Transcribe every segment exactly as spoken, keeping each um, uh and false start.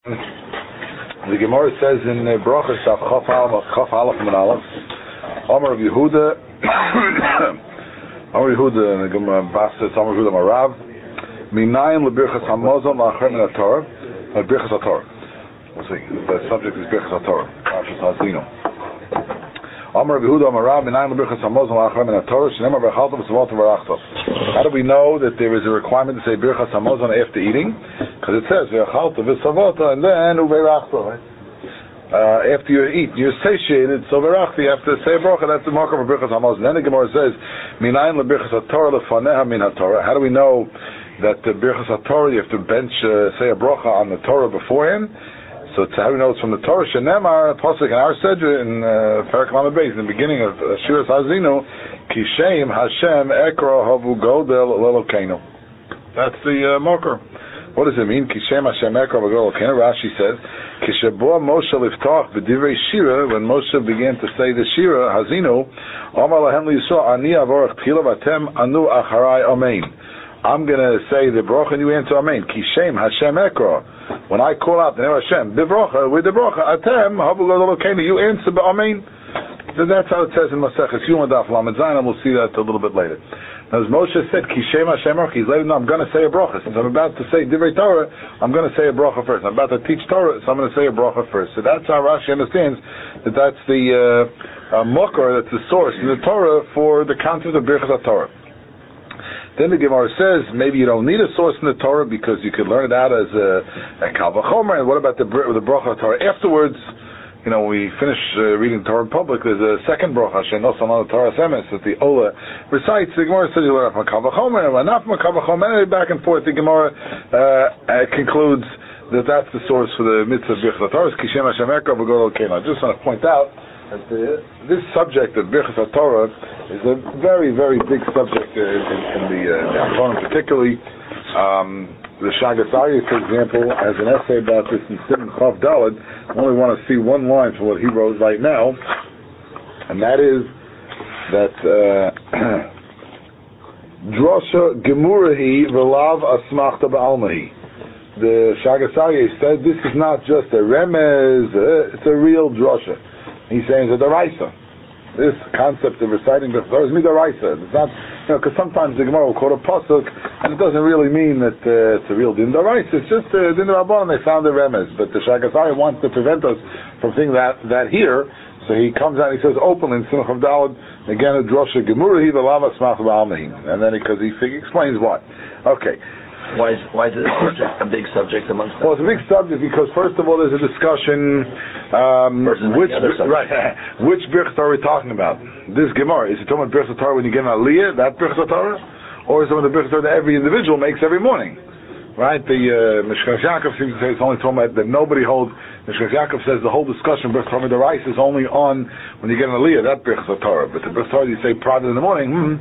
The Gemara says in uh, Brachas of Chaf Aleph and Aleph, Amar of Yehuda, Amar Yehuda, and the Gemara Bas says Amar Yehuda Marav, Minayim lebirchas hamazon la'achar min haTorah, lebirchas haTorah. We'll see. The subject is birchas haTorah. Parshas Hazino. Amar of Yehuda Marav, Minayim lebirchas hamazon la'achar min haTorah, shenemar v'chalta v'savot v'rachta. How do we know that there is a requirement to say birchas hamazon after eating? Because it says v'chalta v'savota and then uveirachta, right? Uh, after you eat, you're satiated, so v'rachta, you have to say bracha. That's the marker for birchas hamazon. Then the Gemara says, Minayim lebirchas haTorah lefaneha min haTorah. How do we know that the birchas haTorah you have to bench uh, say a bracha on the Torah beforehand? So it's how we know it's from the Torah. Shenemar pasuk in our sedra in Perek Lamed Beis in the beginning of uh, Shiras Hazinu, Kishem Hashem Ekro Havu Godel Lelokeinu. That's the uh, marker. What does it mean? Kishem Hashem Ekro Havu Godel Lelokeinu. Rashi says, Kishaboa Moshe Liftach B'divrei Shira. When Moshe began to say the Shira Hazinu, Amar Lahem Liyisrael Ani Avorach Tchila Vatem Anu Acharai Amen. I'm going to say the bracha and you answer Amen. Kishem Hashem Ekro. When I call out the name of Hashem, the bracha, with the bracha, Atem, Havu Godel Lelokeinu, you answer Amen. So that's how it says in Maseches Yuma Daf Lamed Zayin, and we'll see that a little bit later. Now, as Moshe said, Kishem Hashem Ekro, he's letting know I'm going to say a bracha. Since I'm about to say Divrei Torah, I'm going to say a bracha first. I'm about to teach Torah, so I'm going to say a bracha first. So that's how Rashi understands that that's the uh, uh, mukar, that's the source in the Torah for the concept of birchas haTorah. Then the Gemara says maybe you don't need a source in the Torah because you could learn it out as a, a Kal Vachomer. And what about the the bracha Torah afterwards? You know, we finish uh, reading Torah in public. There's a second bracha, Shenos Anal Torah Semes, that the Ola recites. The Gemara says you learn from Kal Vachomer, and not from Kal Vachomer. Back and forth. The Gemara uh, uh, concludes that that's the source for the mitzvah of birchas haTorah. Kishem Hashem Ekro v'Godel Lelokeinu. I just want to point out that the, this subject of birchas haTorah is a very, very big subject uh, in, in the Achronim, uh, particularly um, the Shagas Aryeh, for example, has an essay about this in Simon Chav Daled. I only want to see one line from what he wrote right now, and that is that Drosha Gemurahi V'lav Asmachta Ba'almahi. The Shagas Aryeh said this is not just a remez, uh, it's a real drosha. He's saying it's a deraisa. This concept of reciting the Torah is midaraisa. It's not, you know, because sometimes the Gemara will quote a pasuk, and it doesn't really mean that uh, it's a real din deraisa. It's just uh, din rabban, and they found the remez. But the Shagas Aryeh wants to prevent us from thinking that that here. So he comes out and he says openly in Simcha Daled again a drosha gemurahi v'lava smach ba'almahim, and then because he, he explains why. Okay. Why is, why is it a big subject amongst them? Well, it's a big subject because, first of all, there's a discussion um, which right, which birchas Torah are we talking about? This Gemara, is it talking about birchas Torah when you get an aliyah, that birchas Torah? Or is it the birchas Torah that every individual makes every morning? Right? The uh, Mishkan Yaakov seems to say it's only talking about that nobody holds. Mishkan Yaakov says the whole discussion birchas Torah the rice is only on when you get an aliyah, that birchas Torah. But the birchas Torah you say prior in the morning, hmm.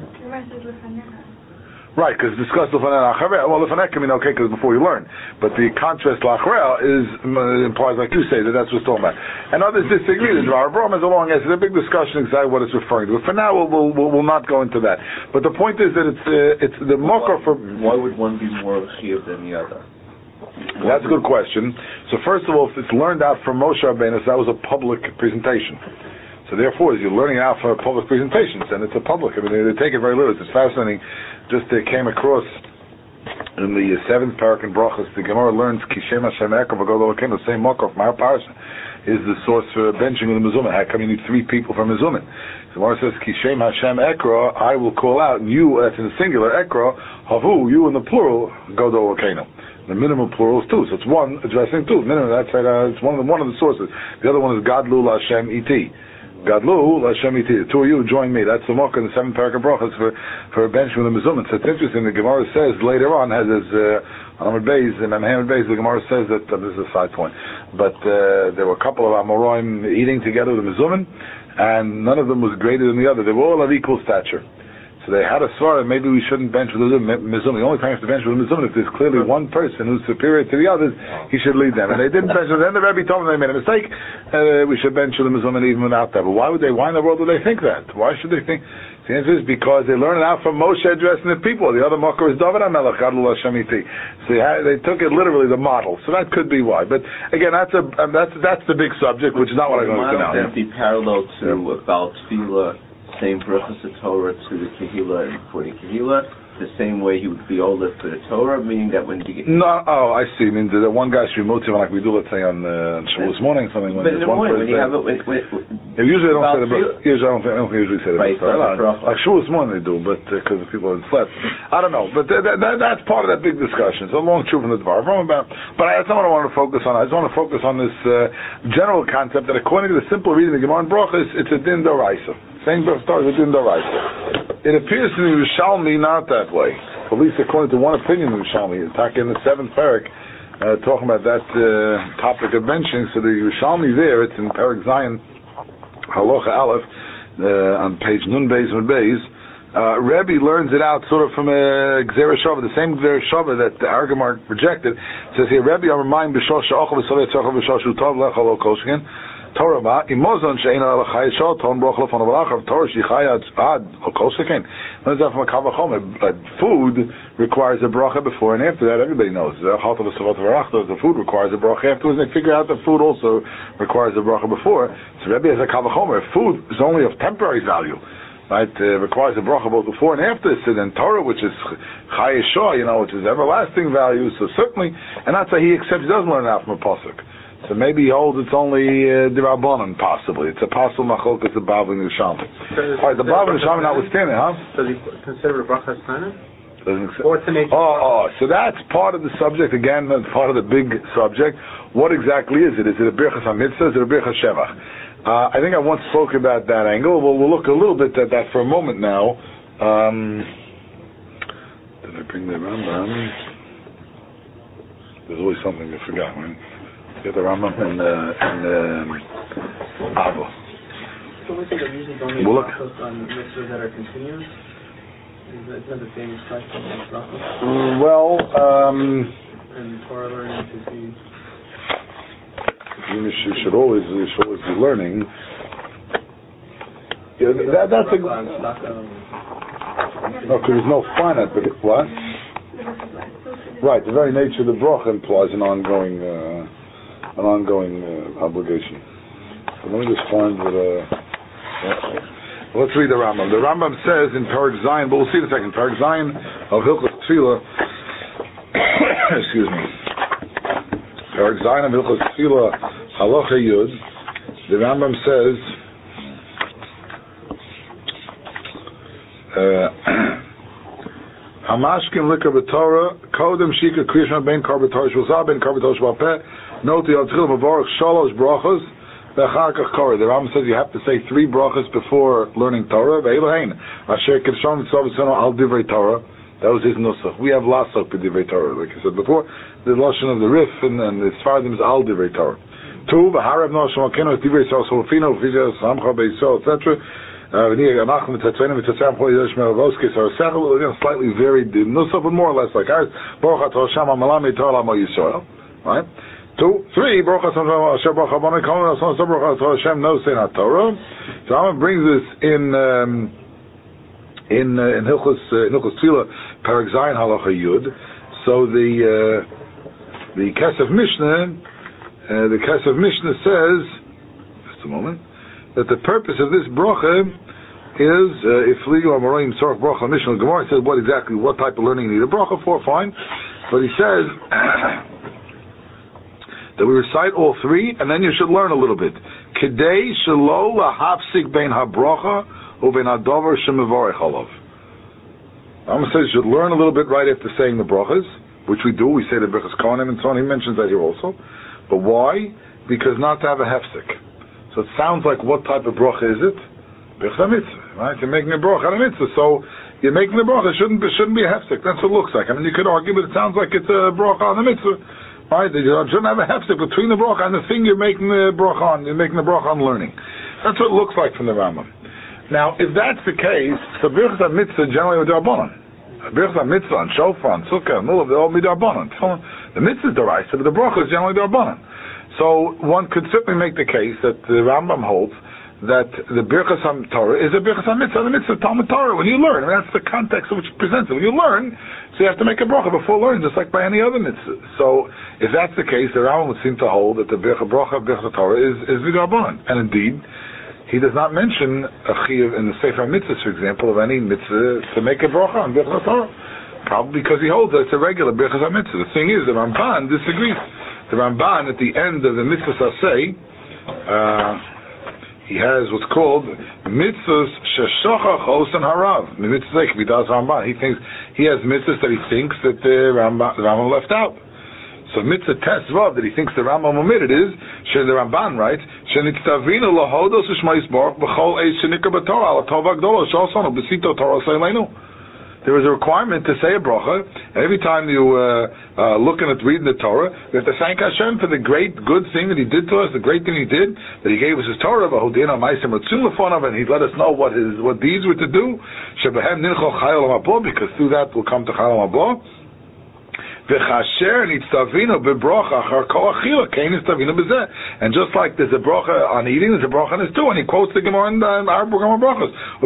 Right, because discuss l'fanei l'acharei. Well, l'fanei can mean okay, because before you learn. But the contrast l'acharei is uh, implies, like you say, that that's what's talking about. And others disagree. The Dvar Avraham is a long answer. It's a big discussion exactly what it's referring to. But for now, we'll, we'll, we'll not go into that. But the point is that it's uh, it's the mokar for. Why would one be more chiyuv than the other? That's a good question. So first of all, if it's learned out from Moshe Rabbeinu, that was a public presentation. So therefore, as you're learning out for public presentations, and it's a public, I mean, they, they take it very literally. It's fascinating. Just they came across in the seventh parak in Brachos, the Gemara learns Kishem Hashem Ekro v'Godel Lelokeinu, the same mokar from our parsha is the source for benching of the mezuzah. How come you need three people for mezuzah? The Gemara says Kishem Hashem Ekro, I will call out, and you, that's in the singular, Ekro, Havu, you in the plural, Godel Lelokeinu. The minimum plural is two, so it's one addressing two. Minimum, that's right, uh, it's one of the one of the sources. The other one is Gadlu Hashem Iti. Gadlu, Hashem Iti, the two of you join me. That's the mock in the seventh parak of Brachos for, for a bench with the mezuzah. So it's interesting, the Gemara says later on, has his, uh, on Amud Beis, in Amud Beis, the Gemara says that, uh, this is a side point, but uh, there were a couple of Amoraim eating together with the mezuzah, and none of them was greater than the other. They were all of equal stature. So they had a svara, maybe we shouldn't bench with the mezuzah. The only time you have to bench with the mezuzah if there's clearly one person who's superior to the others, he should lead them. And they didn't bench with them. Then the Rebbe told them they made a mistake. Uh, we should bench with the mezuzah even without that. But why would they? Why in the world would they think that? Why should they think? The answer is because they learned it out from Moshe addressing the people. The other Makar is David HaMelech, Gadol Hashem Iti. So they, had, they took it literally, the model. So that could be why. But again, that's a um, that's that's the big subject, which is not what I'm going to now. Would that be parallel to yeah. about Tefillah, same Berachos Torah to the Kehillah and for the Kehillah? The same way he would be older for the Torah, meaning that when you get... No, oh, I see. I mean, the, the one guy should move to like we do, let's say, on uh, Shavuos morning, something. When but in the morning, when you have it... When, when, yeah, usually I don't say the Berachos. Usually I don't, I don't usually say the right, Berachos. Like Shavuos morning they do, but because uh, people have slept. I don't know. But th- th- th- that's part of that big discussion. It's a long truth from the Dvar. About, but I, that's not what I want to focus on. I just want to focus on this uh, general concept that according to the simple reading of the Gemara and Brachos, it's a din d'oraisa. Saying Berachos is a din d'oraisa. It appears to me Yerushalmi not that way. At least according to one opinion of Yerushalmi, talking in the seventh parak, uh, talking about that uh, topic of mentioning. So the Yerushalmi there, it's in Parak Zion, Halacha Aleph, uh, on page Nun Beis Nun Beis. Uh, Rebbe learns it out sort of from a Gzera Shava, the same Gzera Shava that the Argamar rejected. It says here, Rebbe Amar Mayim B'Shosh She'ochel V'Sovei Tzorcha V'Shosh Utov Lechol Lo Koshkin. Torah ma imozon she'eino el chayei shol ton broch lefon avalachav Torah shechayei ad okoseken. What is that from a kavachom? Food requires a bracha before and after that. Everybody knows the halta v'savot v'rachta. The food requires a bracha afterwards. They figure out that food also requires a bracha before. So Rebbe has a kavachom. Food is only of temporary value, right? Uh, requires a bracha both before and after. So then Torah, which is chayei shol, you know, which is everlasting value. So certainly, and that's why he accepts. He doesn't learn it out from a pasuk. So maybe he holds it's only uh, Dirabanan, possibly. It's a possible machlokes the Bava and Yerushalmi. All right, the Bava and Yerushalmi notwithstanding, huh? Does he consider a bracha Tana? Or to make oh, oh, so that's part of the subject. Again, that's part of the big subject. What exactly is it? Is it a Birchas HaMitzvah? Is it a Birchas Shevach? Uh, I think I once spoke about that angle. Well, we'll look a little bit at that for a moment now. Um, did I bring the Rambam? There's always something I forgot, right? Get the Rambam and uh, and um, Avo. So we think that usually don't need we'll brachos on mitzvahs that are continuous. Is that, is that the famous question of brachos? Mm, well, um, and Torah learning to see. You should, should always you should always be learning. Yeah, that, that's a no, because there's no finite. But what? Right, the very nature of the bracha implies an ongoing. Uh, an ongoing uh, obligation. So let me just find what, uh, uh, let's read the Rambam. The Rambam says in Parak Zion, but we'll see in a second, Parak Zion of Hilchos Tefillah, excuse me, Parak Zion of Hilchos Tefillah, Halacha Yud, the Rambam says, Hamashkim Likar B'Torah, Kodem Shika Krishma Ben Kar B'Torah Shvuzah Ben Kar B'Torah Shvapeh, Note the Altrill Mavarach Shalosh Brachos Bechakach Korah. The Rambam says you have to say three brachos before learning Torah. Ve'elohein Asher Kedshon Mitzvah V'Sono Al Divrei Torah. That was his nusach. We have Lasok B'Divrei Torah, like I said before. The lashon of the Rif and, and the Sfardim is Al Divrei Torah. Two V'Harav No Shemokeno Divrei Torah Solfino V'Fizio Samcha Be'Yisrael et cetera. Slightly varied nusach, but more or less like ours. Baruch Atah Hashem HaMalam Torah L'Amo Yisrael. Right. Two, three, Baruch Hashem knows Seinat Torah. So Rambam brings this in um, in uh, in Hilchos uh, Hilchos Tefillah Parak Zayin Halacha Yud. So the uh, the Kesef Mishnah uh, the Kesef Mishnah says, just a moment, that the purpose of this bracha is uh, if Ligu Amorim Sorach Bracha Mishnah Gemara says what exactly what type of learning you need a bracha for. Fine, but he says. That we recite all three, and then you should learn a little bit. Kedei shelo lahafsik bein habracha ubein hadavar shemivarech alav. Rambam says you should learn a little bit right after saying the brachas, which we do. We say the brachas kohanim and so on. He mentions that here also. But why? Because not to have a hefsik. So it sounds like what type of bracha is it? Birchas HaMitzvah, right? You're making a bracha on a mitzvah, so you're making the bracha. It shouldn't be, shouldn't be a hefsik. That's what it looks like. I mean, you could argue, but it sounds like it's a bracha on a mitzvah. Right, you shouldn't have a hefsek between the bracha and the thing you're making the bracha on. You're making the bracha on learning. That's what it looks like from the Rambam. Now, if that's the case, so birchas mitzvah generally with d'Rabbanan. Birchas mitzvah on shofar, on sukkah, and all of them all d'Rabbanan. The mitzvah is d'oraisa, but the bracha is generally d'Rabbanan. So one could certainly make the case that the Rambam holds that the Birchas HaTorah is a Birchas HaMitzvah, the mitzvah of Talmud Torah. When you learn, I mean, that's the context in which it presents it. When you learn, so you have to make a bracha before learning, just like by any other mitzvah. So, if that's the case, the Rambam would seem to hold that the bracha of Birchas HaTorah is, is V'Darbanan. And indeed, he does not mention a chiyuv in the Sefer HaMitzvahs, for example, of any mitzvah to make a bracha on Birchas HaTorah. Probably because he holds that it's a regular Birchas HaMitzvah. The thing is, the Ramban disagrees. The Ramban, at the end of the Mitzvah Saseh, uh, he has what's called mitzvahs sheshachach osan harav. Mitzvah kvidas Ramban. He thinks he has mitzvahs that he thinks that the Rambam, the Rambam left out. So mitzvah test vav that he thinks the Rambam omitted is she the Ramban writes shenitzavinu lahodos u'shma yisborach b'chol eis shenikra b'torah al tova gdola shosanu b'sito torah seilenu. There is a requirement to say a bracha. Every time you uh, uh, looking at reading the Torah, you have to thank Hashem for the great good thing that He did to us, the great thing He did, that He gave us His Torah, and He let us know what His what deeds were to do. Because through that we'll come to Chayil Haba. And just like there's a bracha on eating, there's a bracha on this too, and he quotes the Gemara in the Arba Gemara brachas. He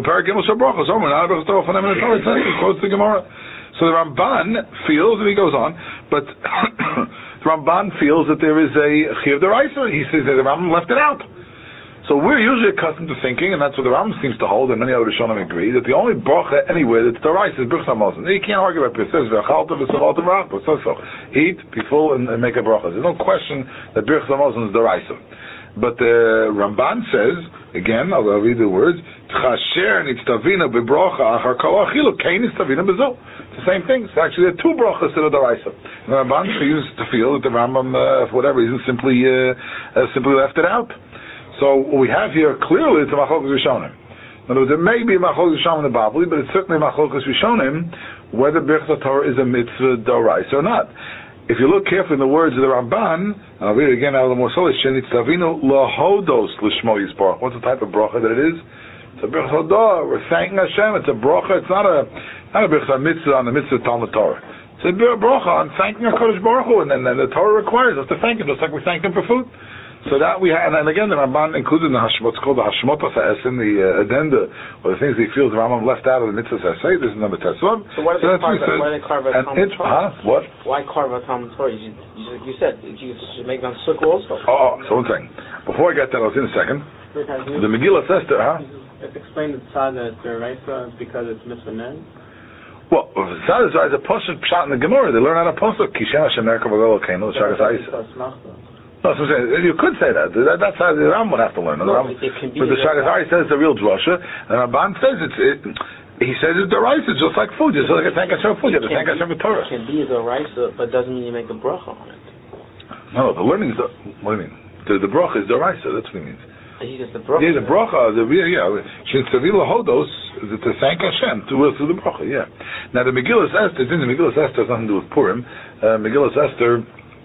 quotes the Gemara. So the Ramban feels, and he goes on, but the Ramban feels that there is a chiyuv d'oraisa. He says that the Rambam left it out. So we're usually accustomed to thinking, and that's what the Rambam seems to hold, and many other Rishonim agree, that the only bracha anywhere that's d'oraisa is Birchas Hamazon. You can't argue about it. It says v'achalta v'savalta v'rachba. So so eat, be full, and, and make a bracha. There's no question that Birchas Hamazon is d'oraisa. But the Ramban says, again, I'll read the words, T'chasher nitztavina b'bracha achar kol achilu, kein nitztavina b'zo. It's the same thing. It's actually there are two brachas that are d'oraisa. The Ramban used to feel that the Rambam, uh, for whatever reason, simply uh, uh, simply left it out. So what we have here clearly is a Machlokas Rishonim. In other words, there may be a Machlokas Rishonim in the Babli, but it's certainly a Machlokas Rishonim whether Birchas HaTorah is a mitzvah d'oraisa or not. If you look carefully in the words of the Ramban, I'll read it again out of the Morsol, Shenitzavinu lahodos l'shmo yisparach. What's the type of bracha that it is? It's a Birchas HaTorah. We're thanking Hashem. It's a bracha. It's not a not a Birchas HaMitzvah on the mitzvah of Talmud Torah. It's a bracha on thanking HaKadosh Baruch Hu, and then the Torah requires us to thank Him, just like we thank Him for food. So that we have, and again, the Ramban included in the Hashmot, what's called the Hashmot in the uh, addenda, or the things he feels the Rambam left out of the Mitzvah Saseh. This is number Tesvav. So why did they carve why they carve out Talmud Torah? Huh? What? Why carve out Talmud Torah? You, you, you said you should make them sukkah also. Oh, so one thing. Before I get that, I'll see in a second. The Megillah Esther, huh? It's explained that Tzad is d'oraisa because it's mitzvah men. Well, Tzad is a pasuk pshat in the Gemara. They learn how to pasuk. Kishem Hashem Merkav Avelo Keinu Shagas Aisa. No, so you could say that. that. That's how the Ram would have to learn. No, Ram, but the Shagadari says it's a real drasha, and Ramban says it's. It, he says it's d'oraisa, it's just like food. Just like a thank Hashem food, you have to thank Hashem for Torah. It can be d'oraisa, but doesn't mean you make a bracha on it. No, the learning is. The, what do you mean? The, the bracha is d'oraisa. That's what he means. He says the bracha. Yeah, the bracha. The yeah, yeah. Shintzavila hodos is to thank Hashem to through the bracha. Yeah. Now the Megillah Esther. The Megillah Esther has nothing to do with Purim. Uh, Megillah Esther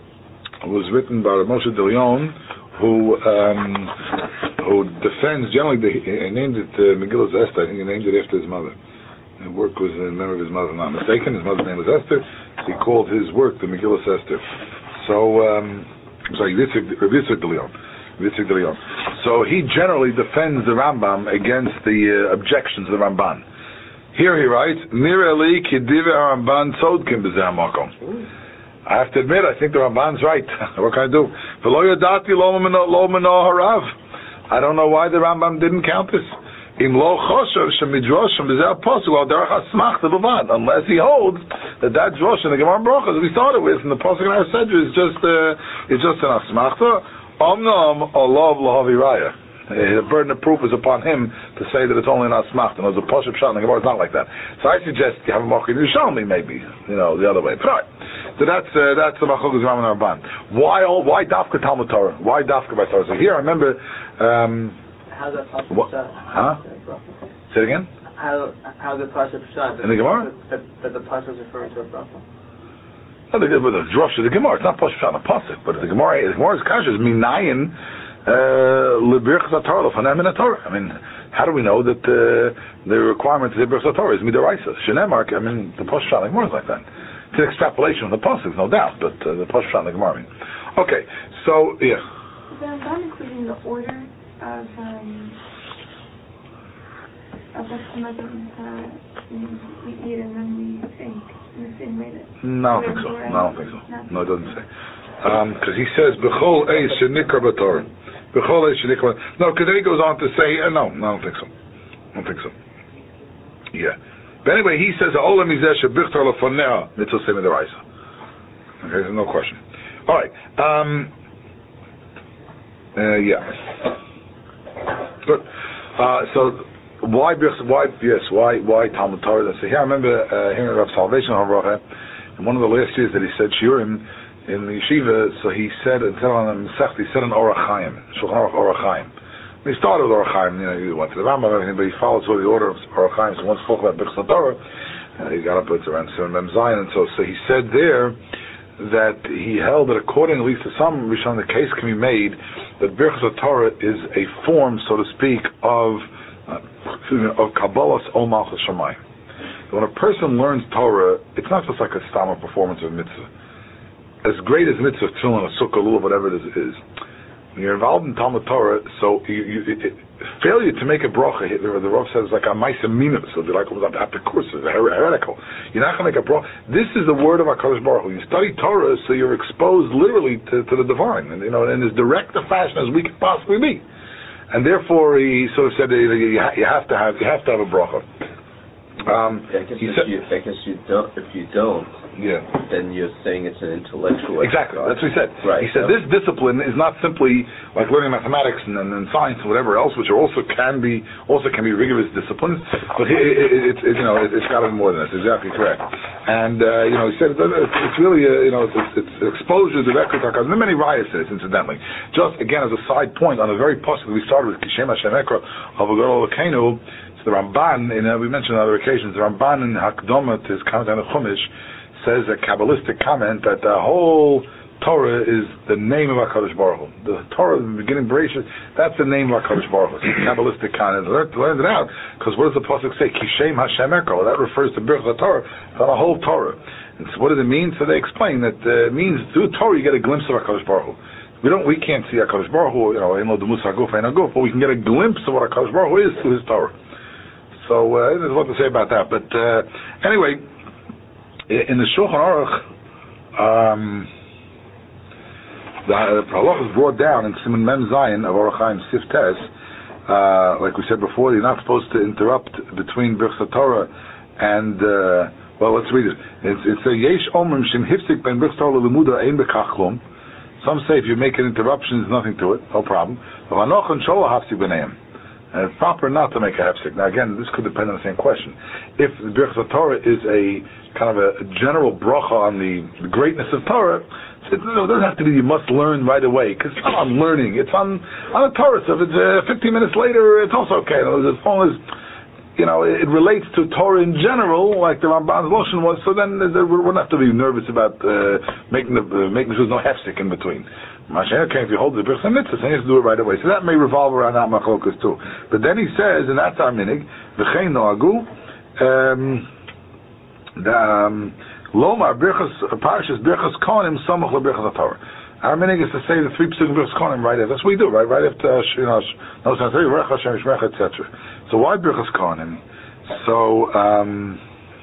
was written by Moshe DeLeon, who um, who defends generally. The, he named it uh, Megillah Esther. I think he named it after his mother. The work was in memory of his mother. If I'm not mistaken. His mother's name was Esther. So he called his work the Megillah Esther. So um, I'm sorry, Yitzhak DeLeon. Yitzhak DeLeon. So he generally defends the Rambam against the uh, objections of the Ramban. Here he writes, Nira li kidive Ramban tzodkim b'zeh hamakom. I have to admit, I think the Ramban's right. What can I do? I don't know why the Rambam didn't count this. Unless he holds that that drosh in the Gemara Brachas we started with, and the pasuk in our Sedra is just uh, is just an asmachta. Omnam olav lahavi raya. The burden of proof is upon him to say that it's only an asmachta. And there's a pasuk shot in the Gemara. It's not like that. So I suggest you have a mochin Yerushalmi, maybe, you know, the other way. But all right. So that's uh, that's the Machlokas Rambam and Ramban. Why all? Why dafka Talmud Torah? Why dafka by Torah? So here I remember. Um, How's that pasuk shot? Huh? Say it again. How how's the pasuk shot? In the Gemara? That, that the pasuk is referring to a bracha. No, the, the, the drush of the Gemara. It's not pasuk shot on a pasuk, but the Gemara. The Gemara's kasha is minayin lebirchas haTorah l'fanem min haTorah. I mean, how do we know that uh, the requirement of the birchas haTorah is midoraisa? Shenemar. I mean, the pasuk shot in the Gemara is like that. It's an extrapolation of the pasuk, no doubt, but uh, the pasuk shot in the Gemara. I mean. Okay, so yeah. So I'm not including the order of um, a Bechamaza we eat and then we think in the same way that... No, I don't think so. No, I don't think so. No, it doesn't say. Because um, he says, B'chol eis shenikra b'Torah. B'chol eis shenikra. No, because then he goes on to say, uh, no, no, I don't think so. I don't think so. Yeah. But anyway, he says, Olam izeh shebichtar lefonea mitzvah semidaraisa. Okay, there's no question. All right. Um, uh, yeah. Good. Uh, so, why, why, yes, why, why Talmud Torah? So here I remember uh, hearing about Salvation Havracha, in one of the last years that he said Shiurim in the yeshiva, so he said, instead of on the Masech, he said an Orach Chaim, Shulchan Aruch Orach Chaim. He started with Orach Chaim, you know, he went to the Rambam and everything, but he followed sort of the order of Orach Chaim. So once spoke about Birchas Torah, uh, he got up at around seven Mem Zayin, and so, so he said there that he held that according at least to some Rishon, the case can be made that Birchas Torah is a form, so to speak, of uh, excuse me, of Kabbalah's Ol Malchus Shamayim. When a person learns Torah, it's not just like a stammer performance of mitzvah. As great as mitzvah, tefillin, a sukkah, lulav, whatever it is, is, when you're involved in Talmud Torah, so you, you, it, it, failure to make a bracha, the, the Rav says, like a ma'aseh minus, so they're like apikourses, heretical. You're not going to make a bracha. This is the word of HaKadosh Baruch Hu. You study Torah, so you're exposed literally to, to the divine, and you know, in as direct a fashion as we could possibly be. And therefore, he sort of said that you, you have to have, you have to have a bracha. Um, I guess, he if, said, you, I guess you don't. If you don't, yeah, then you're saying it's an intellectual. Exactly. Exercise. That's what he said. Right. He said so. This discipline is not simply like learning mathematics and, and, and science and whatever else, which are also can be also can be rigorous disciplines. But it, it, it, it, you know, it, it's got to be more than that. It's exactly correct. And uh, you know, he said it's, it's really uh, you know it's, it's exposure directly to HaKadosh. There are many riots in it, incidentally. Just again as a side point on the very pasuk we started with Kishem Hashem Ekra Havagol Elokeinu. The Ramban, in, uh, we mentioned on other occasions, the Ramban in Hakdama to his comment on the Chumash says a Kabbalistic comment that the whole Torah is the name of HaKadosh Baruch Hu. The Torah, the beginning Bereshit, that's the name of HaKadosh Baruch Hu. It's a Kabbalistic comment. Learn, learn it out, because what does the pasuk say? Kishem Hashem Eko. That refers to Birchas Torah, on the whole Torah. And so what does it mean? So they explain that uh, it means through Torah you get a glimpse of HaKadosh Baruch Hu. We don't, we can't see HaKadosh Baruch Hu, you know, Ein Lo Demus HaGuf, Ein HaGuf, but we can get a glimpse of what HaKadosh Baruch Hu is through His Torah. So uh, there's a lot to say about that. But uh, anyway, in the Shulchan Aruch, um, the halach is brought down in Siman Mem Zayin of Orach Chaim Sif Tes. Uh, like we said before, you're not supposed to interrupt between Birchas Torah and uh, well, let's read it. It's, it's a Yesh Omrim Shem Hifzik Ben Birchas Torah Lemuda Ein Bekach Klum. Some say if you make an interruption, there's nothing to it, no problem. V'Hanoch and Sholah Hafzik B'Neim. And it's proper not to make a hefsek. Now again, this could depend on the same question. If the Birchas Torah is a kind of a general bracha on the, the greatness of Torah, it, it doesn't have to be you must learn right away, because it's not on learning, it's on on a Torah. So if it's uh, fifteen minutes later, it's also okay. As long as you know it relates to Torah in general, like the Ramban's Loshen was, so then we wouldn't have to be nervous about uh, making the uh, making sure there's no hefsek in between. Okay, if you hold the Birchas Mitzvah, then you have to do it right away. So that may revolve around that machlokas too. But then he says, and that's our minig, v'chein noagu, lomar birchas parshas birchas kohanim samach leBirchas Torah. Our minig is to say the three psukim birchas kohanim right after. That's what we do, right? Right after you know, no sense, et cetera. So why birchas kohanim? So um,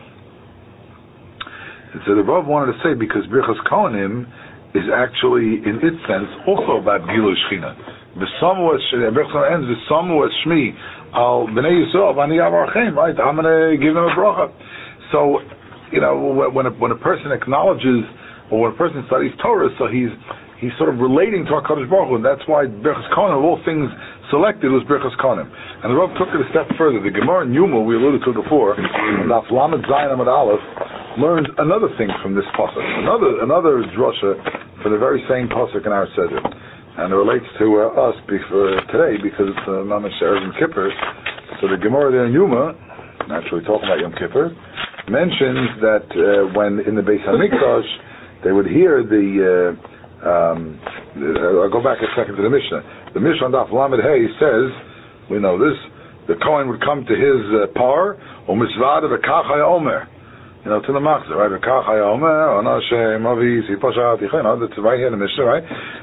so the Rav wanted to say because birchas kohanim is actually, in its sense, also about Gilui Shechina. V'samu es ends v'samu es Shmi al b'nei Yisrael v'ani avarchem. Right, I'm going to give them a bracha. So, you know, when a, when a person acknowledges, or when a person studies Torah, so he's he's sort of relating to HaKadosh Baruch Hu, and that's why Birchas Kohanim, of all things selected, was Birchas Kohanim. And the Rav took it a step further. The Gemara in Yuma, we alluded to before, Daf Lamed Zayin Amud Aleph, learns another thing from this pasuk, another another drasha for the very same pasuk in our Seder, and it relates to uh, us before, today because it's uh, Mamash Erev Yom Kippur. So the Gemara there in Yuma, naturally talking about Yom Kippur, mentions that uh, when in the Beis Hamikdash they would hear the. Uh, um, I'll go back a second to the Mishnah. The Mishnah on Daf Lamed Hey says, we know this, the Kohen would come to his uh, par, or mitzvah of a kachaya omer. You know, to the Machzor, right? V'kach haya omer, ona shem avi, si pashat, you know, that's right here in the Mishnah, right?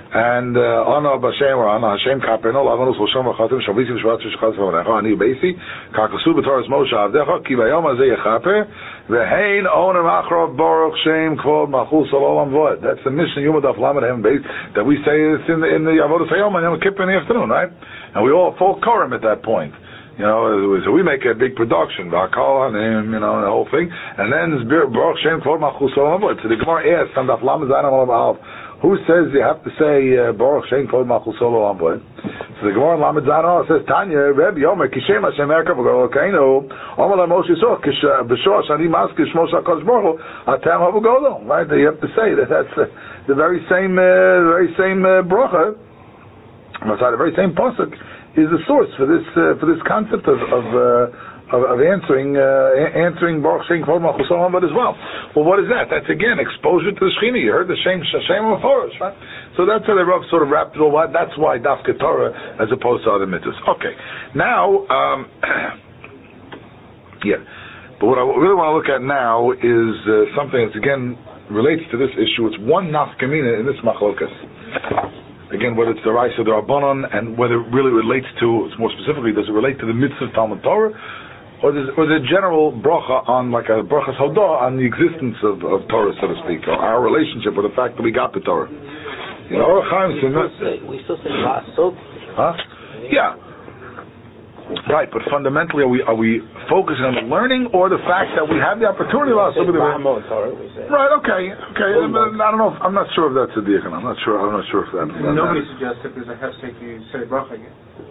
And Ana Bashem or Ana Hashem Kaperno Lavanus Lashon Vachatim Shavisi V'Shvat Shechaz V'Onecha Ani Beisi Kakasu B'Torah Moshe Avdecha Ki Bayom Azeh Yechaper V'Hein Onem Achrov Baruch Shem Kvod Malchus Olam Vod. That's the mission Yom Daf Lamed Hem Beis that we say it's in the in the Avodas Hayom and Yom Kippur in the afternoon, right? And we all full Korim at that point. You know, so we make a big production, Bakal and you know the whole thing, and then Baruch Shem Kvod Malchus Olam Vod. So the Gemara asks on Daf Lamed Zayin Olam Alav, who says you have to say Baruch Shem Kvod Malchus Olam Vod? So the Gemara in Lamed Zayin says Tanya Rebbe Yomer Kishem Hashem Erkav V'Golokeinu Omer LaMoshe Yisroel B'Shor Shani Maskir Shmo Shakadosh Baruch Hu Atem Havugolo. Right? You have to say that that's uh, the very same, uh, very same uh, bracha. The very same pasuk is the source for this uh, for this concept of of, uh, of, of answering uh, answering Baruch Shem Kvod Malchus Olam Vod as well. Well, what is that? That's again exposure to the Shechina. You heard the Shem Shem of Horus, right? So that's how they sort of wrapped it all up. That's why Dafka Torah as opposed to other mitzvahs. Okay, now um, yeah, but what I really want to look at now is uh, something that's again relates to this issue. It's one nafkamina in this machlokas. Again, whether it's the Raisa or the Rabbanon, and whether it really relates to, more specifically, does it relate to the mitzvah of Talmud Torah, or, does, or the general bracha on, like a brachas hodah, on the existence of, of Torah, so to speak, or our relationship with the fact that we got the Torah. You know, we still say, we still say Lasot. Huh? Yeah. Right, but fundamentally, are we are we focusing on the learning or the fact that we have the opportunity to learn? Right, okay, okay. I don't know. If, I'm not sure if that's a diakon. I'm not sure. I'm not sure if that. Nobody suggests if there's a hefsek you say bracha again.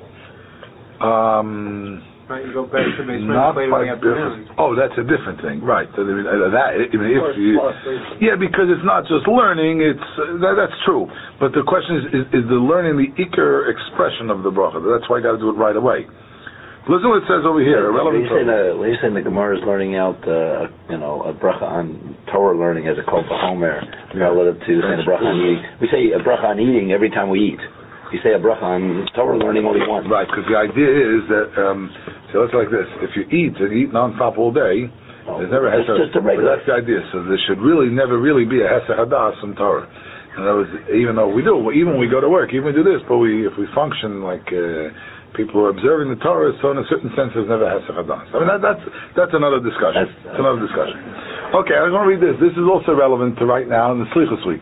Um. Right, you go back to basement not later in the afternoon. Oh, that's a different thing, right? So, I mean, that I mean, if you, yeah, because it's not just learning. It's uh, that, that's true. But the question is, is, is the learning the ikar expression of the bracha? That's why I got to do it right away. Listen what it says over here. When you say the, when you say the Gemara is learning out, uh, you know, a bracha on Torah learning as a kol b'chomer relative to saying a bracha on eating. We say a bracha on eating every time we eat. You say a bracha on Torah learning all you want. Right, because the idea is that, um, so it's like this: if you eat and you eat non-stop all day, oh, there's never it's hesed. Just a regular. That's the idea. So there should really never really be a hesed hadas in Torah. In other words, even though we do, even when we go to work, even we do this, but we if we function like. Uh, People who are observing the Torah, so in a certain sense, there's never hesed hadas. I mean, that, that's that's another discussion. That's, that's another discussion. Okay, I want to read this. This is also relevant to right now in the Slichus week.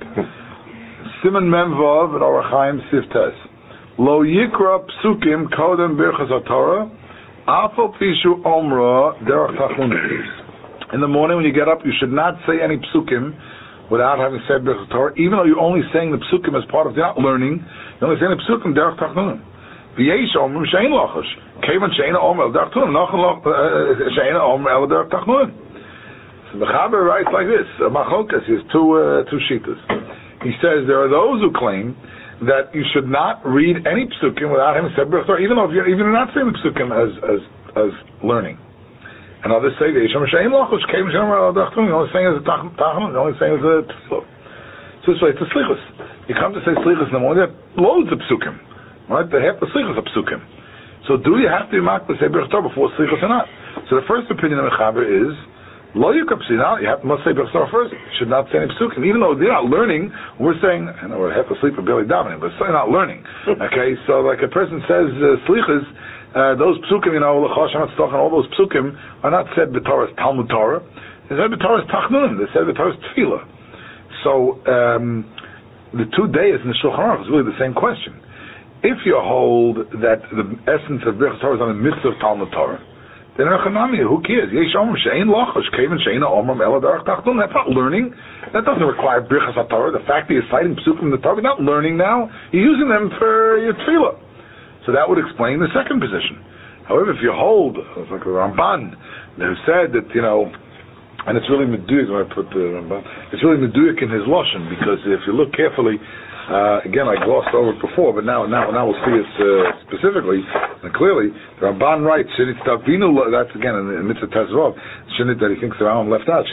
Siman Memvav and Orach Chaim Siftes. Lo yikra psukim kodem birchas haTorah, afal pishu omra derech tachlunim. In the morning when you get up, you should not say any psukim without having said birchas haTorah, even though you're only saying the psukim as part of, you're not learning, you're only saying the psukim derech tachlunim. V'yesh omrim she'ein lachash, kevan she'ein omer el derech tachlunim, nachon she'ein omer el derech tachlunim. So the Chaber writes like this: Machlokas, he has two uh, two shitas. He says there are those who claim that you should not read any psukim without having said birchas haTorah, even though if you're, even not saying the psukim as as as learning. And others say v'yesh omrim she'ein lachash, kevan she'ein omer el derech tachlunim. The only saying is a tachlunim. The only saying is a tefillah. So this way, it's a slichus. You come to say slichus in the morning, there are loads of psukim. Right, they have the slichus of psukim. So, do you have to be marked to say birchas Torah before slichus or not? So, the first opinion of Mechaber is lo yikra psukim. You have to must say birchas Torah first. You should not say any psukim, even though they're not learning. We're saying, I know we have to sleep with Billy davening, but it's not learning. Okay, so like a person says uh, slichus, uh, those psukim, you know, l'chashem atztach, and all those psukim are not said b'Torah Talmud Torah. They said b'Torah tachnunim. They said b'Torah tefillah. So, um, the two days in the Shulchan Aruch is really the same question. If you hold that the essence of birchas Torah is on the mitzvah of Talmud Torah, then who cares? Yesh omrim she'ein lachash, kevan she'ein omrim ela derech tachlunim. That's not learning. That doesn't require birchas haTorah. The fact that you're citing psukim in the Torah, you're not learning now. You're using them for your tefillah. So that would explain the second position. However, if you hold, it's like the Ramban, who said that, you know, and it's really meduyik, when I put the Ramban, it's really meduyik in his lashon, because if you look carefully, Uh, again, I glossed over it before, but now, now, now we'll see it uh, specifically and clearly. The Ramban writes, that's again in the Mitzvah Tezvav, that he thinks the Rambam left out.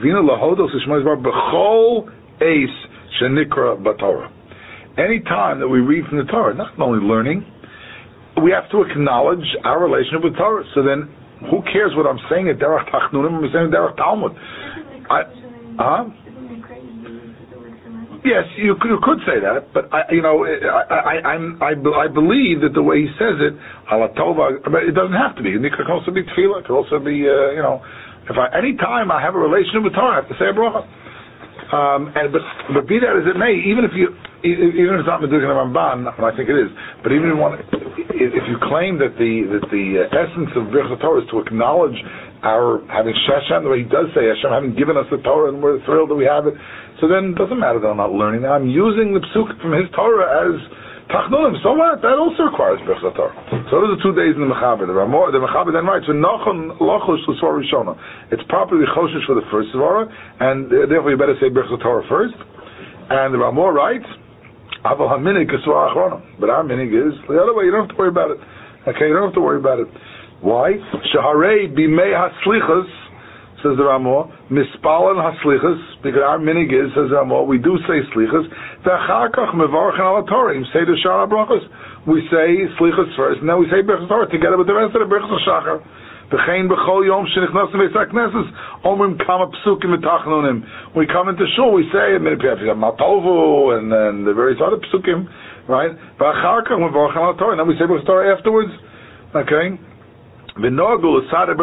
Any time that we read from the Torah, not only learning, we have to acknowledge our relationship with Torah. So then, who cares what I'm saying at Derech Tachnunim? I'm saying Derech Talmud. I, huh? Yes, you could, you could say that, but I, you know, I, I, I'm, I, I believe that the way he says it, ala tova, it doesn't have to be. It could also be tefillah. It could also be, uh, you know, if I, any time I have a relationship with Torah, I have to say a bracha. Um, and but but be that as it may, even if you even if it's not Medugan Ramban, and I think it is, but even if you, want, if you claim that the that the essence of Birchas Torah is to acknowledge our having Sheshem, the way he does say Hashem having given us the Torah and we're thrilled that we have it, so then it doesn't matter that I'm not learning. I'm using the psuk from his Torah as Tachnunim. So what? That also requires Birchas Torah. So those are two days in the Mechaber. The Ramor, the Mechaber then writes, "Nochon lochos l'svar rishona." It's properly choshesh for the first Svara, and therefore you better say Birchas Torah first. And the Ramor writes, "Aval haminig kesvar achrona." But our minig is the other way. You don't have to worry about it. Okay, you don't have to worry about it. Why? Shaharei bimei haslichas, says the Ramor, mispalen haslichas, because our minig is, says the Ramor, we do say slichas. V'acharkach mevarchen ala Torah, im say the shara brachos. We say slichas first, and then we say Birchas Torah together with the rest of the Birchas Shachar. V'chein b'chol yom shenichnasim beis hakneses, omrim kama psukim v'tachnunim. When we come into shul, we say, matovu, and then the various other psukim, right? V'acharkach mevarchen ala Torah, and then we say Birchas Torah afterwards. Okay? And we say it after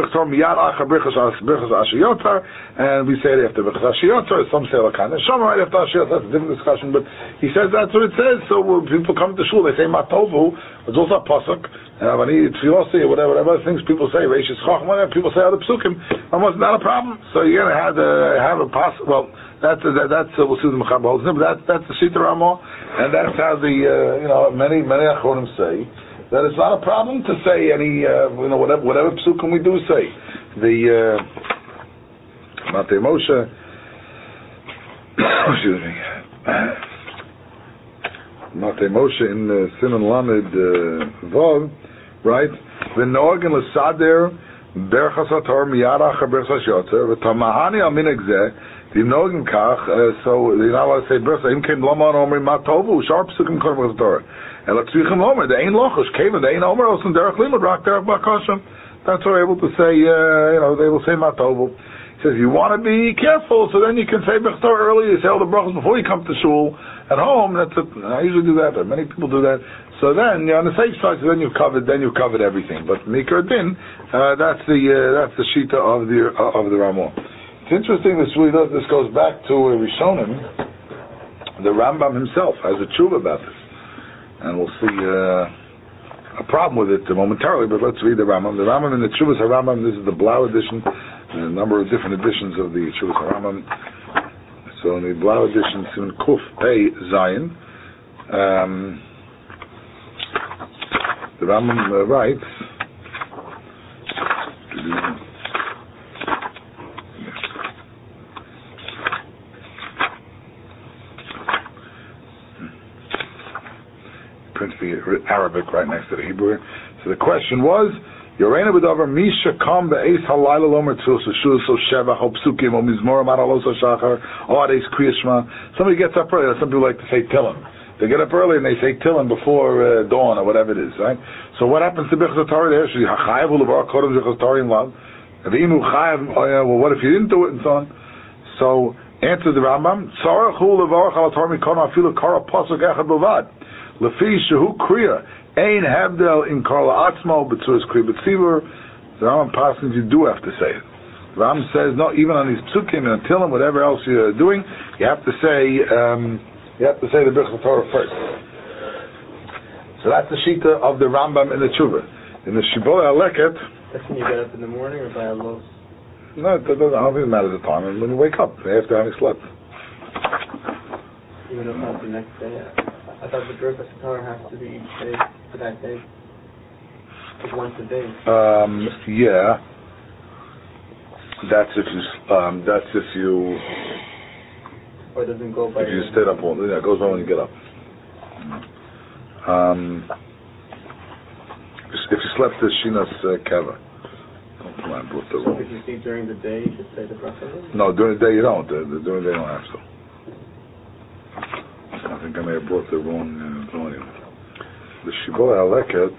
Birchas Ashiyotar. Some say Lakan Neshama right after Ashiyotar. That's a different discussion, but he says that's what it says. So when people come to shul, they say Matovu. It's also a pasuk. And when he Tfilosi or whatever, whatever things people say, Reishis Chacham, whatever people say other psukim, almost not a problem. So you're gonna have to have a pas. Well, that's a, that's a, we'll see the Mechaber holds. But that's that's the Shita Ramah, and that's how the uh, you know many many Achronim say. That it's not a problem to say any, uh, you know, whatever whatever psukim we do say. The uh, Matei Moshe, excuse me, Matei Moshe in uh, Simon Lamed uh, Vav, right? V'nogen l'sader berchas haTorah miyad achar berchas Yotzer v'tamahani al minig zeh v'nogen kach. So you're not allowed to say berchas. Im came lama and omri matovu sharp psukim kol berchas Torah. And let's see him Omer. The Ein Lochos came and the Ein Omer also in Derech Limud Rak Derech Bakashim. That's why we're able to say, uh, you know, they will say Matovu. He says, you want to be careful, so then you can say Birchas Torah early. You say all the brachos before you come to shul. At home, that's it. I usually do that, but many people do that. So then you're on the safe side. So then you've covered, then you've covered everything. But Mikra Din, uh, that's the uh, that's the shita of the uh, of the Ramah. It's interesting. This really does. This goes back to uh, Rishonim. The Rambam himself has a tshuva about this. And we'll see uh, a problem with it momentarily, but let's read the Rambam. The Rambam in the Tshuvas HaRambam, this is the Blau edition, and a number of different editions of the Tshuvas HaRambam. So in the Blau edition, Simon Kuf Pei Zayin, um, the Rambam uh, writes, the Arabic right next to the Hebrew. So the question was, Yorena b'davar misha kam be'eis halayla lomer tzul so shul so sheva ho psukim o mizmor maralos o shachar o adeis kriyashma. Somebody gets up early. Some people like to say Tillim. They get up early and they say Tillim before uh, dawn or whatever it is, right? So what happens to Birchas Torah there? She hachayav ulevar kodem Birchas Torah in love. V'inu chayav. Well, what if you didn't do it and so on? So answer the Rambam. Tzarach hu levar chal Torah mikon afilu kara pasuk echad b'vad. Lefi shehu kriya ein habdel in karla atzmo b'tzuras kriya b'tzibur. The Rambam passes you do have to say it. The Rambam says no, even on these psukim and Tillim, whatever else you're doing, you have to say um, you have to say the Birchas Torah first. So that's the shita of the Rambam in the Tshuva. In the Shibbolei Aleket. That's when you get up in the morning or by a low? No, it doesn't. I don't think it matters the time. When you wake up after having slept. Even if not the next day. I thought the Birchas Torah has to be each day for that day. Like once a day. Um, yeah. That's if you. Um, that's if you. Or does it go by? If you stayed up all day, yeah, it goes on when you get up. Um, if you slept the Shinas uh, Keva. So if you sleep during the day, you should say the bracha? No, during the day you don't. Uh, during the day you don't have to. I think I may have brought the wrong uh, volume. The Shibbolei Aleket.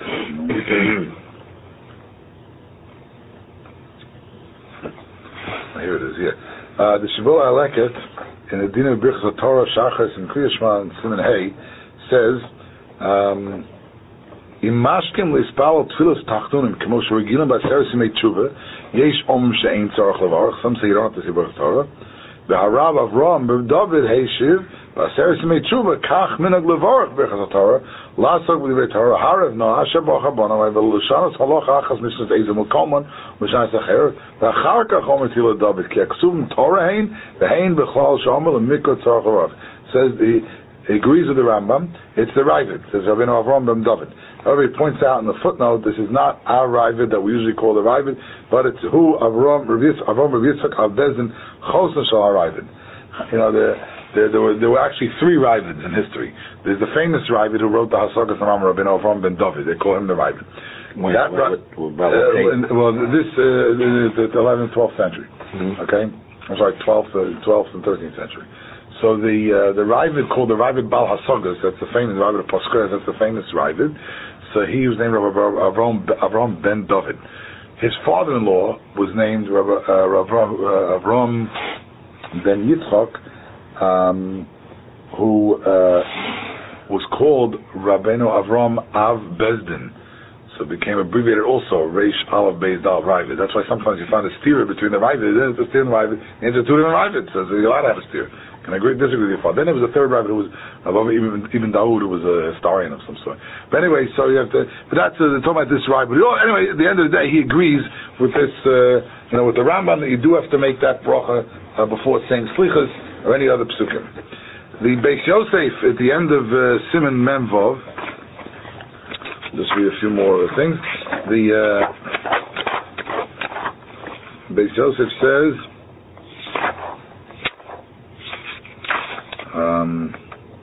Here it is. Yeah, uh, the Shibbolei Aleket in the Din of Birchas Torah, Shachas, and Kriya Shema, and Siman Hey, says, um, Imashkim lispal tfilas tachtunim kemo sheregilim b'aseres yimei tshuva yesh omim she'ein tzarach levarach. Some say you don't have to say Birchas Torah. The Harav Avram David Heishiv b'aseres yimei tshuva kach minag levarach Birchas Torah lasok b'divrei Torah harav no asher bo chabonam v'lushanos halacha achas mishnah eizem l'kolman v'shanas acher v'achar kach omer tila David ki aksuvim Torah hein v'hein b'chlal shomer l'mikot tzarach levarach. Says the He agrees with the Rambam. It's the Ravid. Says Rabbeinu Avram ben David. However, he points out in the footnote, this is not our Ravid that we usually call the Ravid, but it's who Avram Avram Rav Yitzchak Avdezin Chosen Shal Ravid. You know, there, there, there were there were actually three Ravids in history. There's the famous Ravid who wrote the Hasagas Ram Rabbeinu Avram ben David. They call him the Ravid. Wait, that, what, what, what, uh, well, this uh, the, the eleventh, twelfth century. Mm-hmm. Okay, I'm sorry, twelfth, uh, twelfth and thirteenth century. So the uh, the Ravid called the Ravid Bal Hasagas, that's the famous Ravid of Poskera, that's the famous Ravid. So he was named Avram, Avram ben David. His father-in-law was named uh, Avram ben Yitzchak, um, who uh, was called Rabbeinu Avram Av Bezdin. So it became abbreviated also Reish Aleph Beis Dal Ravid. That's why sometimes you find a steer between the Ravid. Then it's a steer and Ravid. It's a two different Ravid. So you're allowed to have a steer. Can I agree, disagree with your father? Then there was a third Ravid who was above even even Daoud, who was a historian of some sort. But anyway, so you have to. But that's uh, talking about this Ravid. Oh, anyway, at the end of the day, he agrees with this. Uh, you know, with the Rambam that you do have to make that bracha uh, before saying Slichas or any other psukim. The Beis Yosef at the end of uh, Siman Mem Vov. Just read a few more things. The uh, Beis Yosef says, um,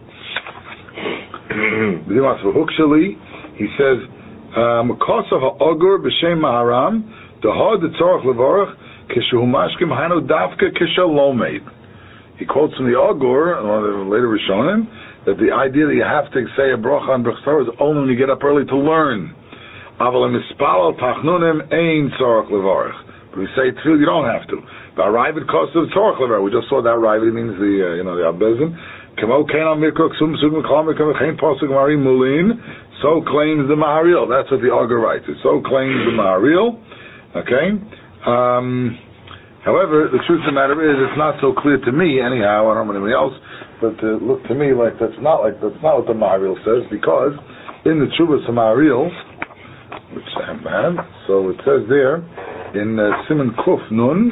he says, Kosav ha'ogur b'shem Maharam, dehad tzorach levorach, kishu mashkim hanu davka kishalomed. He quotes from the Ogur, one of the later Rishonim, that the idea that you have to say a bracha on Birchas Torah is only when you get up early to learn. Aval mispalal tachnunim ein tzorach levarach. But we say tefillah, you don't have to. The Ravid Kosav tzorach levarach. We just saw that Ravid means the uh, you know the Abbezin. Kemo kein mikro ksum sugim kol mikro kein pasuk marim mulin. So claims the Maharil. That's what the Ogur writes. So claims the Maharil. Okay. Um, However, the truth of the matter is, it's not so clear to me. Anyhow, I don't know anybody else, but it looked to me like that's not like that's not what the Maharil says, because in the Chuvas Maharil, which I haven't had, so it says there in uh, Siman Kuf Nun,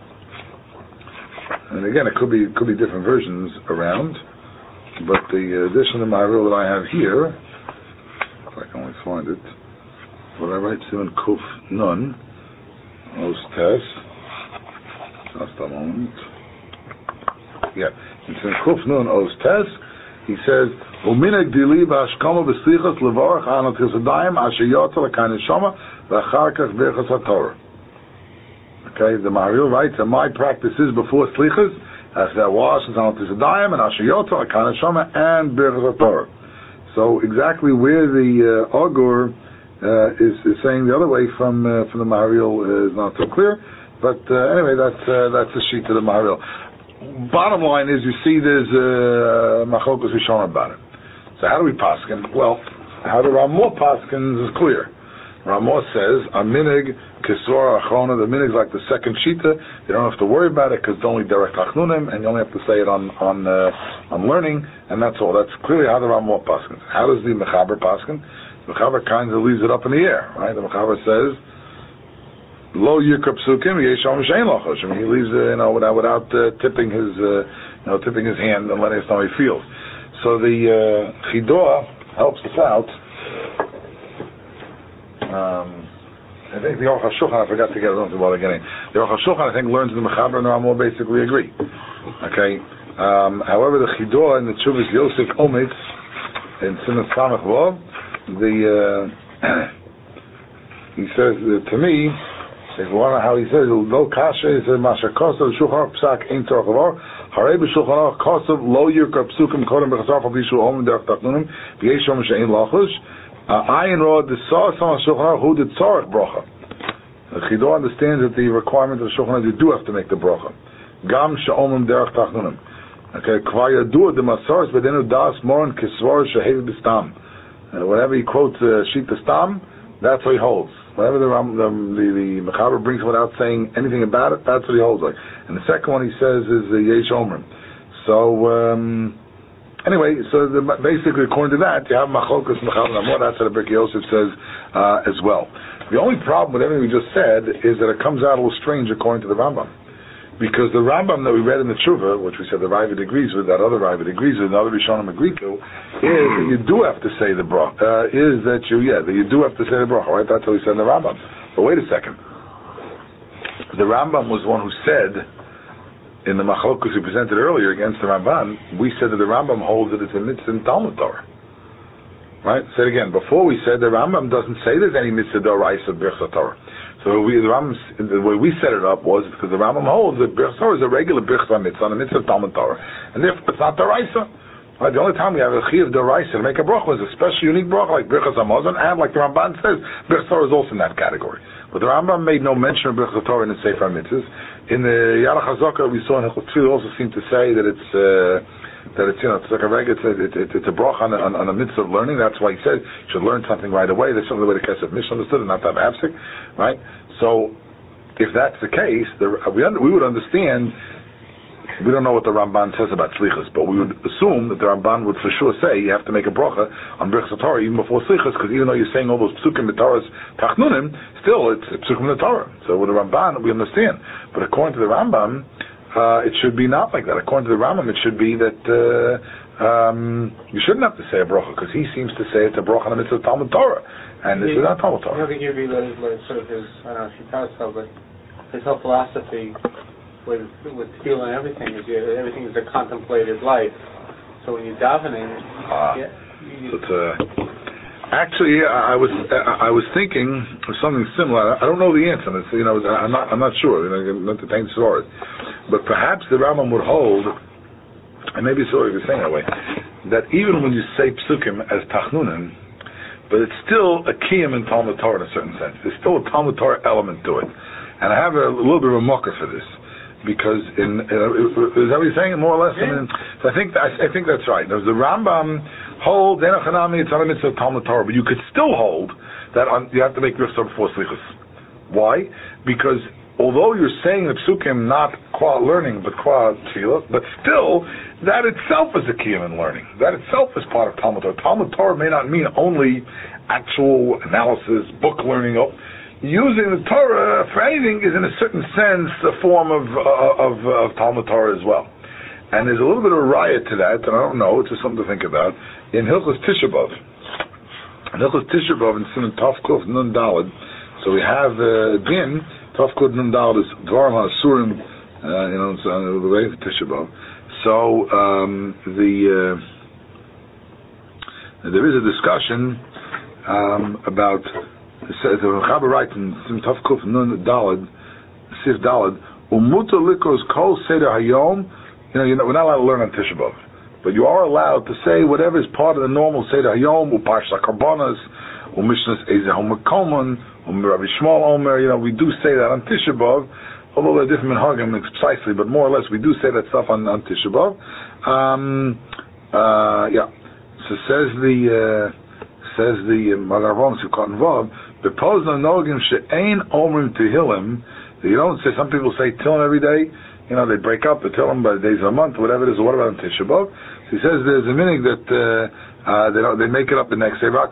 and again it could be could be different versions around, but the edition of Maharil that I have here, if I can only find it, what I write Siman Kuf Nun, Ostes. Just a moment. Yeah. In Kuf Nun Oz Tes, he says, Uminag dili b'ashkama b'slichas levarach anot chesadayim asher yotza l'kain neshama v'achar kach berchas haTorah. Okay, the Maharil writes, and my practice is before slichas, as there was anot chesadayim and asher yotza l'kain neshama and berchas haTorah. So exactly where the uh, Ogur uh, is, is saying the other way from uh, from the Maharil uh, is not so clear. But uh, anyway, that's uh, that's the sheet of the Maharil. Bottom line is, you see, there's uh, Machokas Rishon about it. So how do we paskin? Well, how the Ramah paskins is clear. Ramah says a minig kisora achrona. The minig is like the second shita. You don't have to worry about it because it's only direct achnunim, and you only have to say it on on uh, on learning, and that's all. That's clearly how the Ramah paskins. How does the Mechaber paskin? The Mechaber kind of leaves it up in the air, right? The Mechaber says, Lo yikra psukim yesham shein lachosh. I mean, he leaves uh, you know without without uh, tipping his uh, you know tipping his hand and letting us know how he feels. So the uh, Chidoah helps us out. Um, I think the Aruch HaShulchan, I forgot to get it on to while getting. The Aruch HaShulchan, I think, learns the Mechaber and the Ramah basically agree. Okay. Um, however, the Chidoah in the Chuvas Yosef Omitz in Siman Samach Vav, the uh, he says uh, to me. If you want to know how he says, lo kasha, he says, Masha Kosav, Shulchan Psak, Ein Tzorach Levar, Harei B'Shulchan Aruch, Kosav, Lo Yirka Psukim, Kodem B'Chasar, Fabishu, Om, Derech Tachnunim, V'yeshom, She'ein Lachush, Ayin Ro, the Sa'as, on Shulchan Aruch, Hu, the Tzorach Bracha. The Chidoah understands that the requirement of the Shulchan Aruch, you do have to make the Bracha. Gam, She'omim, Derech Tachnunim. Okay, Kvayadu the Masoros Bedenu Das Moran Kiswar Shahev Bistam. Whenever he quotes uh, Shita Stam, that's what he holds. Whenever the the the, the Mechaber brings without saying anything about it, that's what he holds like. And the second one he says is the uh, Yesh Omer. So um, anyway, so the, basically according to that, you have Macholkas Mechaber Namor. That's what the Birkei Yosef says uh, as well. The only problem with everything we just said is that it comes out a little strange according to the Rambam. Because the Rambam that we read in the Tshuva, which we said the Ravid agrees with, that other Ravid agrees with, the other Rishonim agree to, is that you do have to say the bracha. Uh, is that you, yeah, that you do have to say the bracha, right? That's what we said in the Rambam. But wait a second. The Rambam was one who said, in the Machlokus we presented earlier against the Ramban, we said that the Rambam holds that it's a mitzvah in Talmud Torah. Right? Say it again. Before we said the Rambam doesn't say there's any mitzvah d'oraisa of Birchas Torah. So we, the, Rambam, the way we set it up was because the Rambam holds that Birchas Torah is a regular Birchas mitzvah, a mitzvah of Talmud Torah, and therefore it's not d'oraisa. Right? The only time we have a chiyuv d'oraisa to make a bracha is a special unique bracha like Birchas Hamazon, and like the Ramban says, Birchas Torah is also in that category. But the Rambam made no mention of Birchas Torah in the Sefer Mitzvahs. In the Yalach HaZokah we saw in Hilchos Tefillah also seemed to say that it's uh, that it's you know it's like a regular, it's, it, it, it's a bracha on, on, on a mitzvah of learning. That's why he said you should learn something right away. That's certainly the way the Kesef Mishnah understood, and not to have hafsik, right? So if that's the case, the, we under, we would understand. We don't know what the Ramban says about slichas, but we would assume that the Ramban would for sure say you have to make a bracha on Birchas Torah even before slichas, because even though you're saying all those psukim in Torah's tachnunim, still it's psukim in the Torah. So with the Ramban we understand, but according to the Rambam, uh, it should be not like that. According to the Rambam, it should be that uh, um, you shouldn't have to say a bracha, because he seems to say it's a bracha on the mitzvah of Talmud Torah, and this is not Talmud Torah. I don't think you'd be like, like sort of his, I don't know if he tells so, but his whole philosophy with with tefillah and everything is you, everything is a contemplative life. So when you're davening, uh, yeah, you, but, uh, actually, I was I was thinking of something similar. I don't know the answer. It's, you know, I'm not I'm not sure. You know, not to paint stories, but perhaps the Rambam would hold, and maybe it's what you're saying that way, that even when you say psukim as tachnunim, but it's still a kiyum in Talmud Torah in a certain sense. There's still a Talmud Torah element to it, and I have a, a little bit of a mocker for this. Because in uh, is that what you're saying more or less? Yeah. I, mean, so I think I, I think that's right. There's the Rambam hold Denachanami, it's on a mitzvah of Talmud Torah, but you could still hold that on, you have to make Birchas Torah before slichus. Why? Because although you're saying the psukim not qua learning but qua tefillah, but still that itself is a kiyum in learning. That itself is part of Talmud Torah. Talmud Torah may not mean only actual analysis, book learning. Oh, using the Torah for anything is in a certain sense a form of uh, of, of Talmud Torah as well. And there's a little bit of a riot to that, and I don't know, it's just something to think about. In Hilchos Tisha B'Av, in Hilchos Tisha B'Av in Siman Tov Kuf Nun Daled, so we have uh, din, Tov Kuf Nun Daled is Dvarim HaAsurim, uh, you know, it's, uh, the way of Tisha B'Av. So um, the uh, there is a discussion um, about. Says the Mechaber writes in Tov Kuf Nun Daled, Sif Daled, Umuta Likos Kol Seder Hayom. You know, you're not, we're not allowed to learn on Tisha B'Av, but you are allowed to say whatever is part of the normal Seder Hayom, Uparsha Karbonas, Umishnas Eze Homakoman, Um Rabbi Shmuel Omer. You know, we do say that on Tisha B'Av, although they're different in Hagam precisely, but more or less we do say that stuff on, on Tisha B'Av. Um, uh, yeah. So says the uh, says the Magarvon Sukot Vav. The Posna Nogim she'ain omrim tehillim. You don't say. Some people say Tehillim every day. You know, they break up the Tehillim by days of a month, whatever it is. What about Tisha B'Av? So he says there's a meaning that uh, uh, they don't, they make it up the next day. Quotes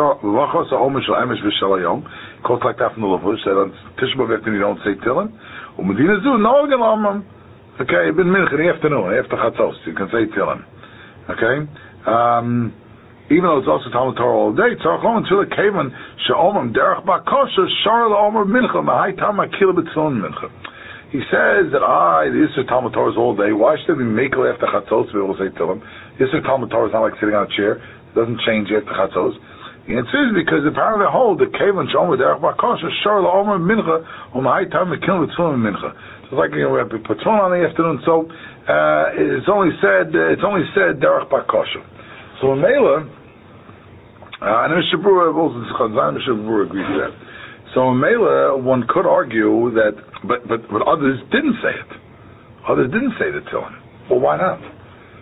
like that from the Lavush that on Tisha B'Av you don't say Tehillim. Umedina zu Nogim omrim. Okay, bin mincha in the afternoon after Chatzos you can say Tehillim. Okay. Um, Even though it's also Talmud Torah all day, Tzarech Lomar Tefillah Kavan She'omam Derech Ba'Kosher Shara L'Omar Mincha Mahai Tam Akila B'Tzon Mincha. He says that I the Yisur Talmud Torah is all day. Why should we make it after Chatzos to be able to say Tehillim? Yisur Talmud Torah is not like sitting on a chair; it doesn't change after Chatzos. The answer is because apparently they hold that Kavan She'omam Derech Ba'Kosher Shara L'Omar Mincha Mahai Tam Akila B'Tzon Mincha. So it's like, you know, we have to put on in the afternoon. So uh, it's only said uh, it's only said Derech Ba'Kosher. So in Mela. Uh, and Mishnah Berurah also Mishnah Berurah agrees with that. So in Mela, one could argue that, but, but but others didn't say it. Others didn't say the Tehillim. Well, why not?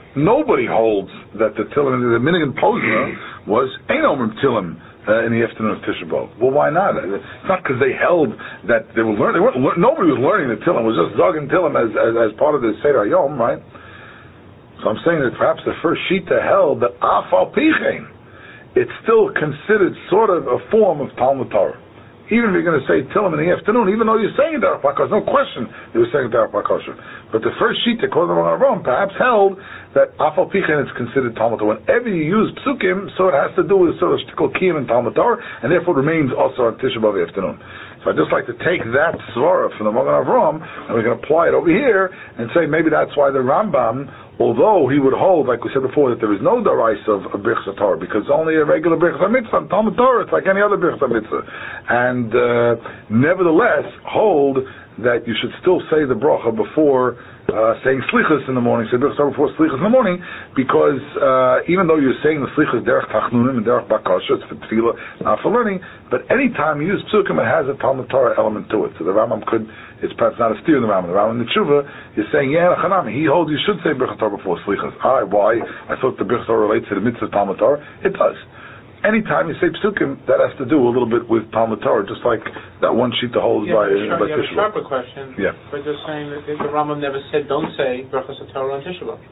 nobody holds that the Tilim, the Minigan Posner was Ein Omer Tilim uh, in the afternoon of Tisha B'Av. Well, why not? It's not because they held that they were learning. They weren't, lear- nobody was learning the Tilim. It was just Zog and Tilim as, as as part of the Seder Yom, right? So I'm saying that perhaps the first Shita held that Afal Pichein, it's still considered sort of a form of Talmud Torah. Even if you're going to say Tilim in the afternoon, even though you're saying Derech Bakosher, no question they were saying Derech Bakosher. But the first sheet that called them on Avraham perhaps held that Afal Pichen is considered Talmud Torah. Whenever you use Psukim, so it has to do with sort of Shtikol Kiyam and Talmud Torah, and therefore it remains also on Tisha B'Av afternoon. So I'd just like to take that Svara from the Magen Avraham, and we can apply it over here, and say maybe that's why the Rambam, although he would hold, like we said before, that there is no Darais of a Birchas Torah, because only a regular Birchas HaMitzvah, Talmud Torah, it's like any other Birchas HaMitzvah. And uh, nevertheless, hold that you should still say the bracha before uh, saying Slichas in the morning, say Birchas Torah before Slichas in the morning, because uh, even though you're saying the Slichas Derech Tachnunim and Derech Bakosha, it's for Tefillah, not for learning, but any time you use Psukim, it has a Talmud Torah element to it. So the Rambam could, it's perhaps not a steer in the Rambam. The Rambam in the Tshuva is saying, yeah, Chanami, he holds you should say Birchas Torah before Slichas. Ah, why? I thought the Birchas Torah relates to the mitzvah Talmud Torah. It does. Anytime you say Psukim, that has to do a little bit with Talmud Torah, just like that one sheet to hold yeah, by sure, by you have a Tisha B'Av. sharper question. Yeah. But just saying that the Rambam never said don't say Birchas Torah on Tisha B'Av.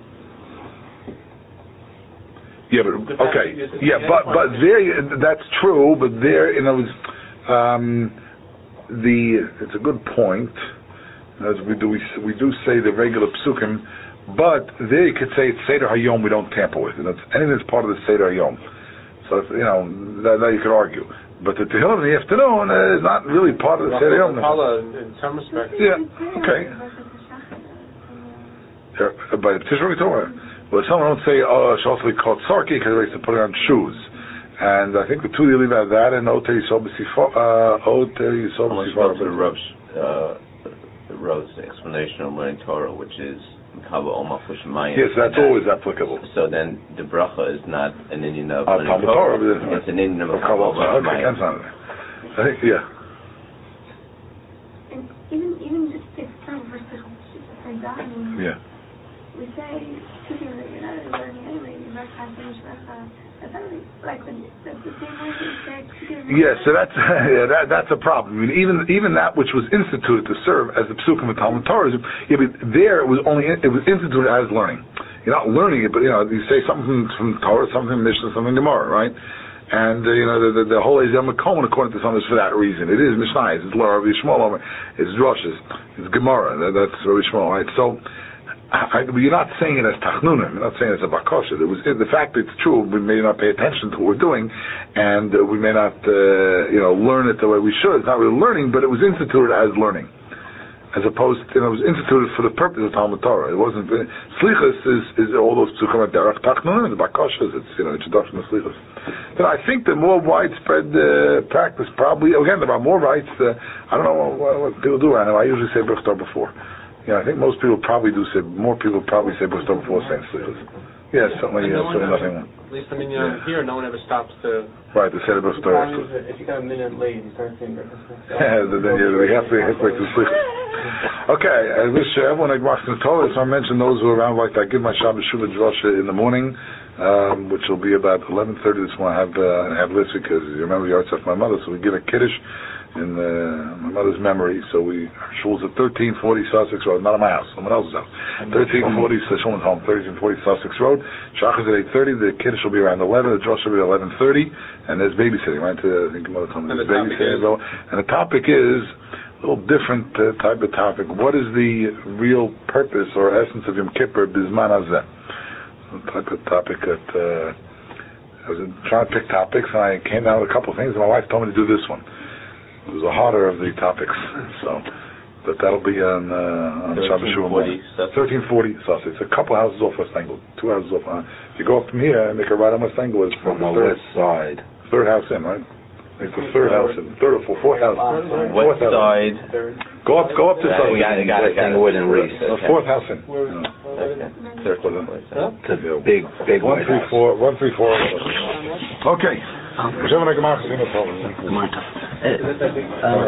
Yeah, but okay. Yeah, but but there, that's true. But there, you know, um, the it's a good point. As we do, we we do say the regular Psukim, but there you could say it's Seder Hayom we don't tamper with, and it's anything that's part of the Seder Hayom. So, you know, that, that you could argue. But the Tehillim in the afternoon uh, is not really part of the Seder Yom. In some respects. Yeah, okay. Yeah, by the Tisha Torah. Well, someone would say, oh, Shosli called Sarki because they used to put it on shoes. And I think the two you leave out of that and Ote Yisol B'Sifar, Ote Yisol B'Sifar. The Rav's, uh, the Rav's explanation of learning Torah, which is yes, that's always applicable. So then the bracha is not an Indian of uh, Talmud Torah, Torah. It's an Indian of Kabbalah. Okay, that's not it. I think, yeah. And even even just take time for for davening. Yeah. We say you're not learning anyway. You must have finished bracha. That's like the, that's the same way we say. Yes, so that's yeah, that that's a problem. I mean, even even that which was instituted to serve as the Psukim of Talmud Torah, yeah, but there it was only it was instituted as learning. You're not learning it, but you know you say something from, from Torah, something from Mishnah, something from Gemara, right? And uh, you know the the, the whole Ezra Makom, according to some, is for that reason. It is Mishnah, it's Law Rabbi Shmuel, it's Rosh's, it's Gemara. That, that's Rabbi Shmuel, right? So. I, you're not saying it as tachnunim. You're not saying it's a bakosha. It was the fact that it's true. We may not pay attention to what we're doing, and uh, we may not, uh, you know, learn it the way we should. It's not really learning, but it was instituted as learning, as opposed, to, you know, it was instituted for the purpose of Talmud Torah. It wasn't. Slichus is, is all those psukim at derech tachnunim. The bakoshas, it's you know introduction of slichus. But I think the more widespread uh, practice, probably again there are more rights. Uh, I don't know what, what people do. I know I usually say Birchas before. Yeah, I think most people probably do say, more people probably say Birchas before saying Slichus. Yeah, certainly, yeah, no certainly ever, nothing. At least, I mean, you know, Yeah. here, no one ever stops to... Right, to say the Birchas Torah. If you got a minute late, you start saying Birchas. Yeah, then you, we have to have to Slichus. Okay, I wish uh, everyone had watched the Torah, so I mentioned those who are around, like I give my Shabbos Shuvah Drosha in the morning, um, which will be about eleven thirty this morning. I have, uh, I have this because you remember the arts of my mother, so we give a Kiddush in uh, my mother's memory. So we, our shul's at thirteen forty Sussex Road, not at my house, someone else's house. thirteen forty, so Shulman's home, thirteen forty Sussex Road. Shachar is at eight thirty, the Kiddush will be around eleven, the Drosh will be at eleven thirty, and there's babysitting, right? Uh, I think your mother told me there's babysitting as well. And the topic is a little different uh, type of topic. What is the real purpose or essence of Yom Kippur, Bizman Hazeh? Type of topic that uh, I was trying to pick topics, and I came down with a couple of things, and my wife told me to do this one. It was the harder of the topics, so but that'll be on uh, on Shabbos Shuvah morning. thirteen forty Sussex. It's a couple houses off West Englewood, two houses off. Uh, if you go up from here and make a right on West Englewood, it's from the third, west side. Third house in, right? It's the third house in, third or fourth, fourth house. West side. Go up, go up to Sussex. We got it, got it, got it. Englewood and Reese. Uh, fourth house in. Okay. Third Third place. It's a big, big One white three house. four, one three four. Okay. Um, Hashem and Gemara,